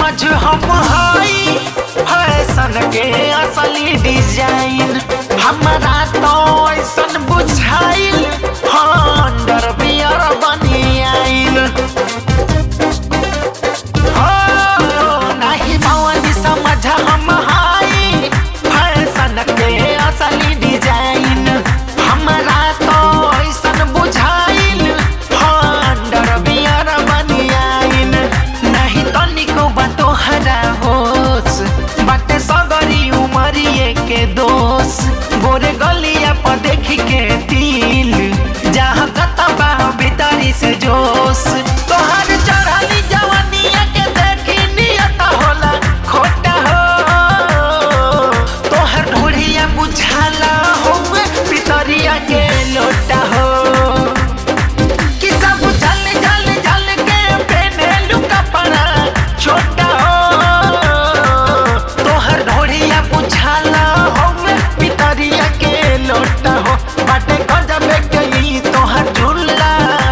समझ हम हाई फैशन के असली डिजाइन हमारा तो ऐसन बुझाइल अंडर बियर बनी आइल नहीं भवन समझ हम हाई फैशन के असली डिजाइन हमारा तो ऐसन बुझाइल अंडर बियर बनी आइल नहीं तनिको बतोहरा होश बाटे सगरी उमरिए के दोष गोरे गलिया पर देख के दिल जहाँ कतबा भीतरी से जोश तोहर चढ़ाली जवानिया के देखी नियत होला खोटा हो तोहर ढोढ़िया बुझाला हो पितरिया के लोटा हो कि सब झल झल झल के पहने कपड़ा छोटा हो तोहर ढोढ़िया बुझाला हो पितरिया के लोटा हो बाटे गजब के ई तोहर झूला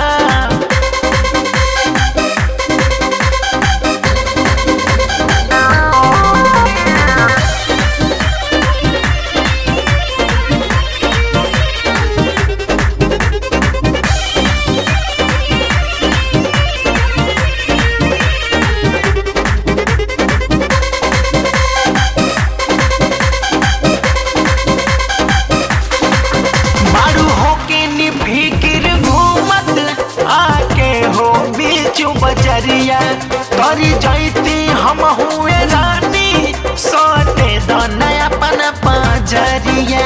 बारू होके निफिकिर घूमत आके हो बीचू बजरिया करी जैती हम हुए रानी सोते दन अपन पाजरिया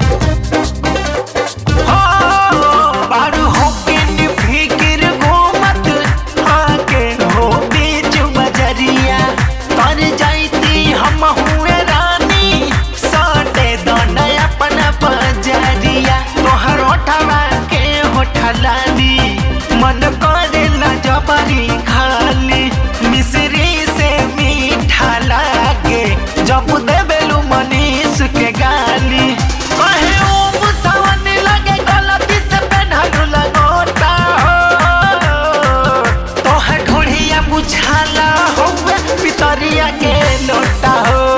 हो बारू होके निफिकिर घूमत आके हो बीचू बजरिया करी जैती हम हुए रानी सोते दन अपन पाजरिया तोहर ओठवा के होठलानी मन करेला जबरी खाली मिश्री से मीठा लागे जब देबेलू मनीष के गाली कहे ओम सावन लगे गलती से पेन्हलू लगोटा हो तोहर ढोढ़िया बुझाला हो पितरिया के लोटा हो